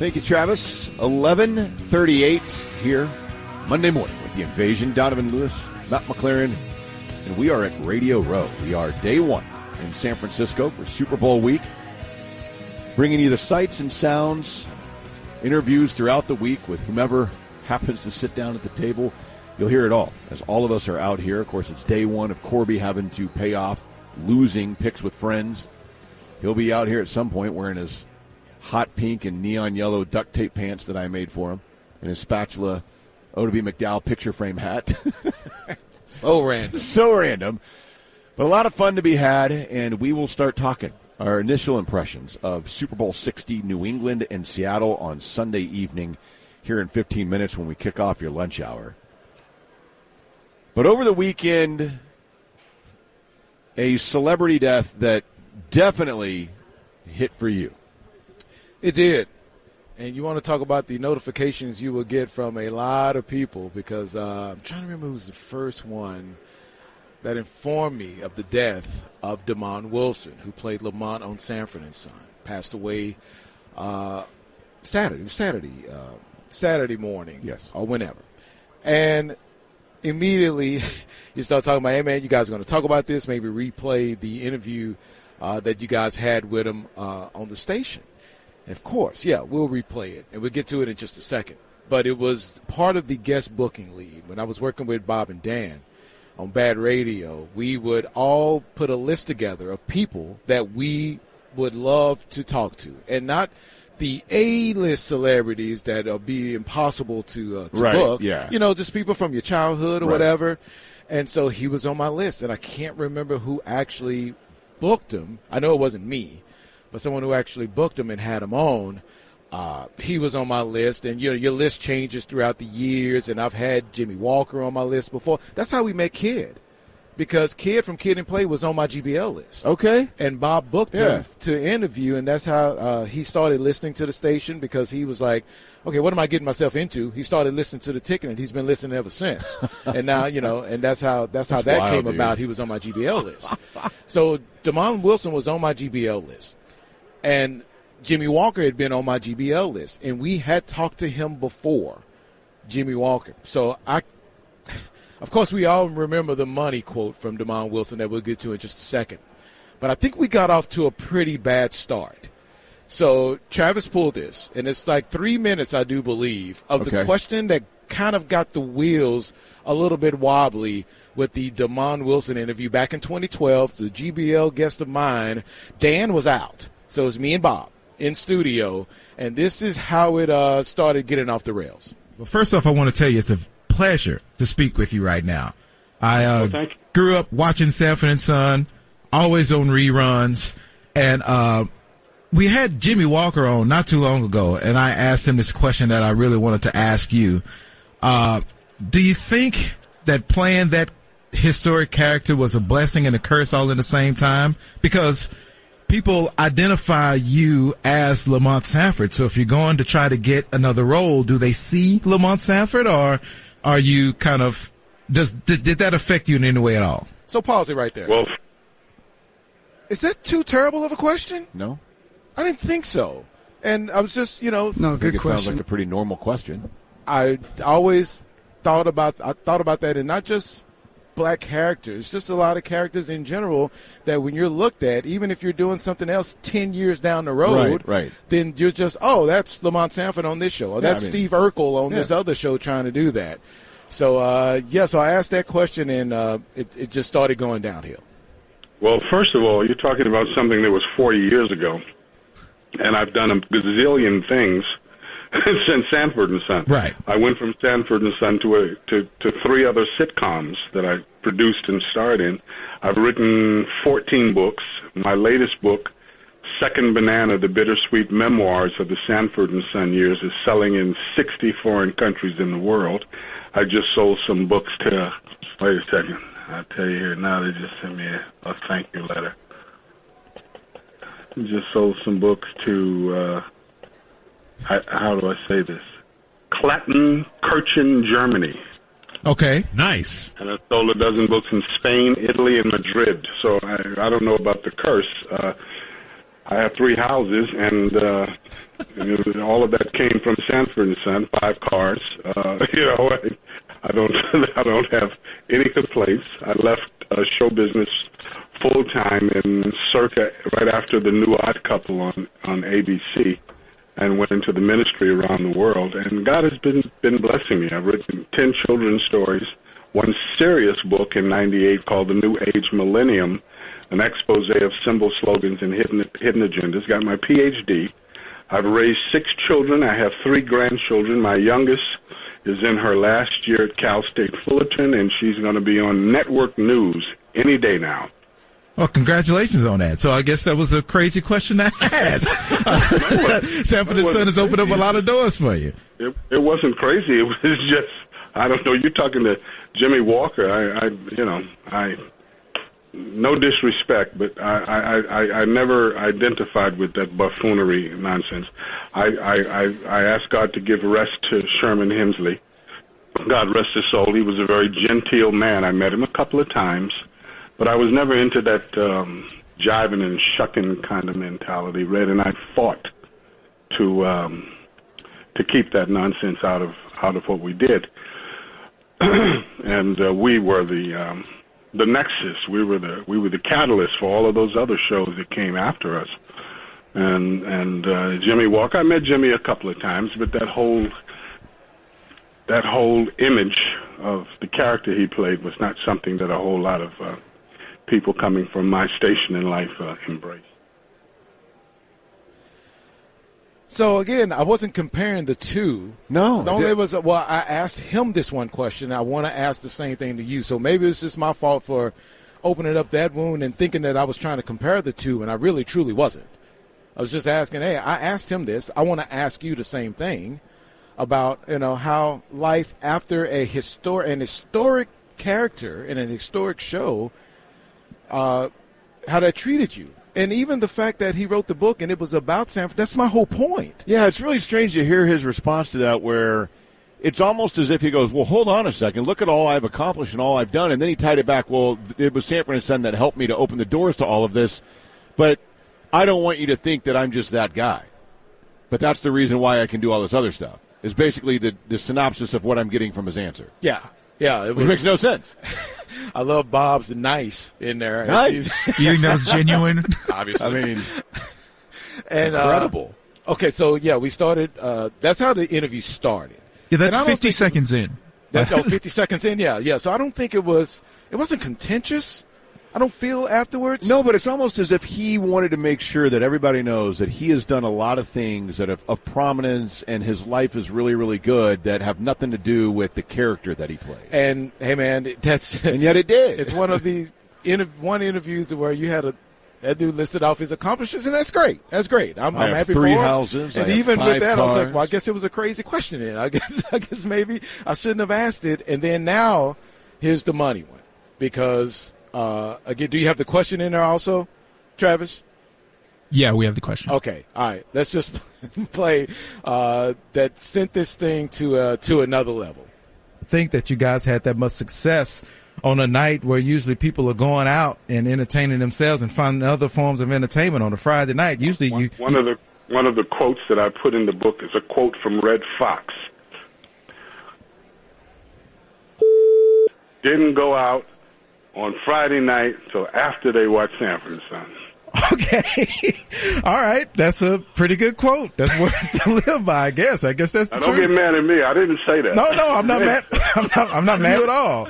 Thank you, Travis. 11:38 here, Monday morning with the Invasion. Donovan Lewis, Matt McLaren, and we are at Radio Row. We are day one in San Francisco for Super Bowl week, bringing you the sights and sounds, interviews throughout the week with whomever happens to sit down at the table. You'll hear it all, as all of us are out here. Of course, it's day one of Corby having to pay off losing picks with friends. He'll be out here at some point wearing his hot pink and neon yellow duct tape pants that I made for him, and his spatula Oda B. McDowell picture frame hat. So random. So random. But a lot of fun to be had, and we will start talking our initial impressions of Super Bowl 60, New England and Seattle on Sunday evening here in 15 minutes when we kick off your lunch hour. But over the weekend, a celebrity death that definitely hit for you. It did. And you want to talk about the notifications you will get from a lot of people, because I'm trying to remember who was the first one that informed me of the death of Damon Wilson, who played Lamont on Sanford and Son. Passed away Saturday morning, yes, or whenever. And immediately you start talking about, hey, man, you guys are going to talk about this, maybe replay the interview that you guys had with him on the station. Of course, yeah, we'll replay it, and we'll get to it in just a second. But it was part of the guest booking lead. When I was working with Bob and Dan on Bad Radio, we would all put a list together of people that we would love to talk to, and not the A-list celebrities that will be impossible to book. Yeah. You know, just people from your childhood or whatever. And so he was on my list, and I can't remember who actually booked him. I know it wasn't me, but someone who actually booked him and had him on. He was on my list, and your list changes throughout the years, and I've had Jimmy Walker on my list before. That's how we met Kid, because Kid from Kid and Play was on my GBL list. Okay. And Bob booked him to interview, and that's how he started listening to the station, because he was like, okay, what am I getting myself into? He started listening to the ticket, and he's been listening ever since. And now, and that's how that wild, came about. He was on my GBL list. So Damon Wilson was on my GBL list. And Jimmy Walker had been on my GBL list, and we had talked to him before, Jimmy Walker. So of course, we all remember the money quote from Damon Wilson that we'll get to in just a second. But I think we got off to a pretty bad start. So Travis pulled this, and it's like 3 minutes, I do believe, of the question that kind of got the wheels a little bit wobbly with the Damon Wilson interview back in 2012. The GBL guest of mine, Dan, was out. So it was me and Bob in studio, and this is how it started getting off the rails. Well, first off, I want to tell you it's a pleasure to speak with you right now. I grew up watching Sanford and Son, always on reruns, and we had Jimmy Walker on not too long ago, and I asked him this question that I really wanted to ask you. Do you think that playing that historic character was a blessing and a curse all at the same time? Because people identify you as Lamont Sanford. So if you're going to try to get another role, do they see Lamont Sanford, or are you kind of did that affect you in any way at all? So pause it right there. Well, is that too terrible of a question? No, I didn't think so. And I was just, No, good it question. Sounds like a pretty normal question. I always thought about that, and not just black characters, just a lot of characters in general, that when you're looked at, even if you're doing something else 10 years down the road, then you're just, that's Lamont Sanford on this show, or that's Steve Urkel on this other show trying to do that. So, so I asked that question, and it just started going downhill. Well, first of all, you're talking about something that was 40 years ago, and I've done a gazillion things since Sanford and Son. Right. I went from Sanford and Son to 3 other sitcoms that I produced and starred in. I've written 14 books. My latest book, Second Banana, The Bittersweet Memoirs of the Sanford and Son Years, is selling in 60 foreign countries in the world. I just sold some books to, wait a second, I'll tell you here now, they just sent me a thank you letter. I just sold some books to, how do I say this? Klatten-Kirchen, Germany. Okay. Nice. And I sold a dozen books in Spain, Italy, and Madrid. So I don't know about the curse. I have 3 houses, and all of that came from Sanford and Son, 5 cars. I don't have any complaints. I left show business full time in circa right after the New Odd Couple on ABC, and went into the ministry around the world. And God has been blessing me. I've written 10 children's stories, one serious book in '98 called The New Age Millennium, an expose of symbol slogans and hidden agendas. Got my PhD. I've raised 6 children. I have 3 grandchildren. My youngest is in her last year at Cal State Fullerton, and she's going to be on network news any day now. Well, congratulations on that. So I guess that was a crazy question to ask. Sanford and Son has opened up a lot of doors for you. It wasn't crazy. It was just, I don't know. You're talking to Jimmy Walker. I no disrespect, but I never identified with that buffoonery nonsense. I asked God to give rest to Sherman Hemsley. God rest his soul. He was a very genteel man. I met him a couple of times, but I was never into that jiving and shucking kind of mentality. Red and I fought to keep that nonsense out of what we did, and we were the nexus. We were the catalyst for all of those other shows that came after us. And Jimmy Walker, I met Jimmy a couple of times, but that whole image of the character he played was not something that a whole lot of people coming from my station in life embraced. So again, I wasn't comparing the two. No. The only was, I asked him this one question. I want to ask the same thing to you. So maybe it's just my fault for opening up that wound and thinking that I was trying to compare the two, and I really, truly wasn't. I was just asking, hey, I asked him this. I want to ask you the same thing about, how life after an historic character in an historic show, how that treated you. And even the fact that he wrote the book and it was about Sanford, that's my whole point. Yeah, it's really strange to hear his response to that, where it's almost as if he goes, well, hold on a second, look at all I've accomplished and all I've done. And then he tied it back, well, it was Sanford and Son that helped me to open the doors to all of this. But I don't want you to think that I'm just that guy. But that's the reason why I can do all this other stuff, is basically the synopsis of what I'm getting from his answer. Yeah. Yeah, which makes no sense. I love Bob's nice in there. Nice. You think that was genuine? Obviously. I mean, and, incredible. Okay, so, yeah, we started. That's how the interview started. Yeah, that's 50 seconds in. 50 seconds in, yeah. So I don't think it wasn't contentious. I don't feel afterwards. No, but it's almost as if he wanted to make sure that everybody knows that he has done a lot of things that have of prominence, and his life is really, really good, that have nothing to do with the character that he played. And hey, man, and yet it did. It's one of the interviews where you had that dude listed off his accomplishments, and that's great. That's great. I'm happy for him. 3 houses, and I even have 5 with that, cars. I was like, well, I guess it was a crazy question. Then I guess maybe I shouldn't have asked it. And then now, here's the money one, because. Again, do you have the question in there also, Travis? Yeah, we have the question. Okay, all right. Let's just play that sent this thing to another level. I think that you guys had that much success on a night where usually people are going out and entertaining themselves and finding other forms of entertainment on a Friday night. Usually, one of the quotes that I put in the book is a quote from Red Fox. Didn't go out on Friday night till after they watch Sanford and Son. Okay. All right. That's a pretty good quote. That's words to live by, I guess. I guess that's the truth. Don't get mad at me. I didn't say that. No, I'm not mad. I'm not mad at all.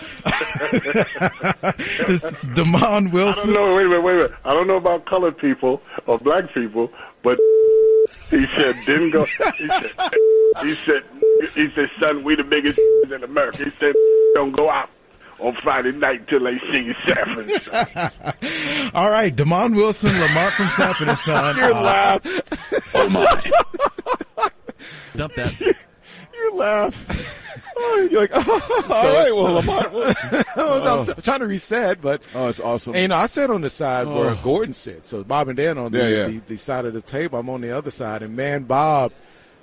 This is Damon Wilson. I don't know. Wait a minute. I don't know about colored people or black people, but he said, didn't go. He said, son, we the biggest in America. He said, don't go out on Friday night till they sing Sanford and Son. All right, Damon Wilson, Lamont from Sanford and Son. Your laugh. Oh, my. Dump that. Your laugh. Oh, you're like, all right, well, Lamont. I'm trying to reset, but. Oh, it's awesome. And, I sat on the side where Gordon sits. So Bob and Dan on the side of the table. I'm on the other side. And, man, Bob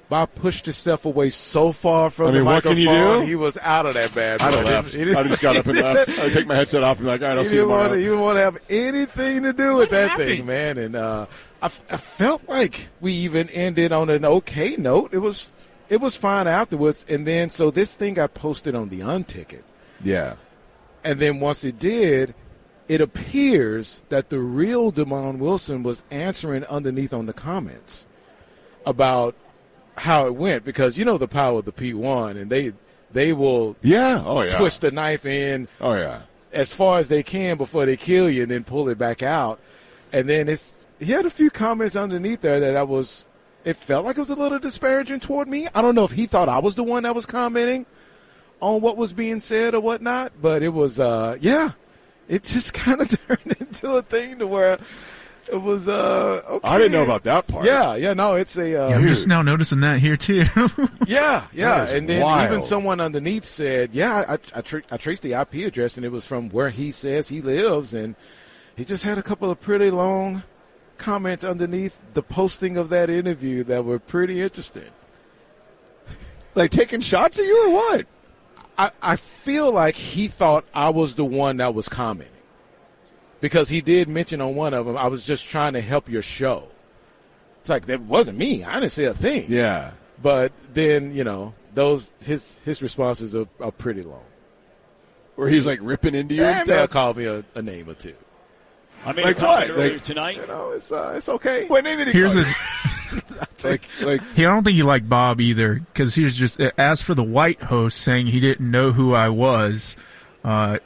Bob pushed himself away so far from the what microphone. Can you do? He was out of that bad. I left. I just got up and left. I take my headset off and like, all right, I'll see you tomorrow. He didn't want to have anything to do with that thing, man. And I felt like we even ended on an okay note. It was fine afterwards. And then so this thing got posted on the Unticket. Yeah. And then once it did, it appears that the real Damon Wilson was answering underneath on the comments about how it went, because you know the power of the P1, and they will twist the knife in as far as they can before they kill you and then pull it back out. And then he had a few comments underneath there that it felt like it was a little disparaging toward me. I don't know if he thought I was the one that was commenting on what was being said or whatnot, but it was it just kind of turned into a thing to where it was okay. I didn't know about that part. No, it's a. I'm just now noticing that here too. yeah, and then wild. Even someone underneath said, I traced the IP address and it was from where he says he lives, and he just had a couple of pretty long comments underneath the posting of that interview that were pretty interesting. Like taking shots at you or what? I feel like he thought I was the one that was commenting, because he did mention on one of them, I was just trying to help your show. It's like, that wasn't me. I didn't say a thing. Yeah. But then, his responses are pretty long. Where he's like ripping into you and they'll stuff. call me a name or two. I made like a comment what? earlier tonight. It's okay. What name did he Here's call a. you? I don't think he liked Bob either, because he was just, as for the white host saying he didn't know who I was, well,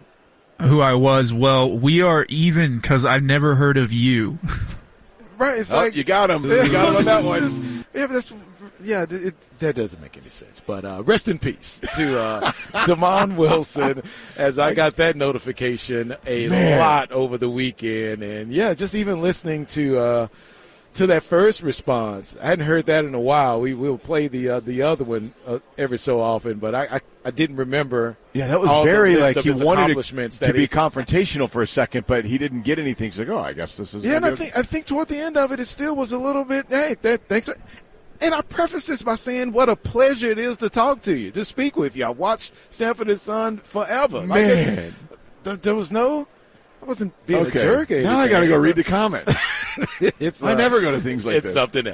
we are even because I've never heard of you. Right, it's like you got him. You got him on that one. That doesn't make any sense. But rest in peace to Damon Wilson, as I got that notification lot over the weekend, and just even listening to that first response. I hadn't heard that in a while. We'll play the other one every so often, but I didn't remember. Yeah, that was very like he wanted to be confrontational for a second, but he didn't get anything. He's like, I guess this is. Yeah, and I think toward the end of it, it still was a little bit. Hey, thanks. And I preface this by saying what a pleasure it is to talk to you, to speak with you. I watched Sanford and Son forever. Man, there was no. I wasn't being a jerk. Now I got to go read the comments. I never go to things like this. It's something else.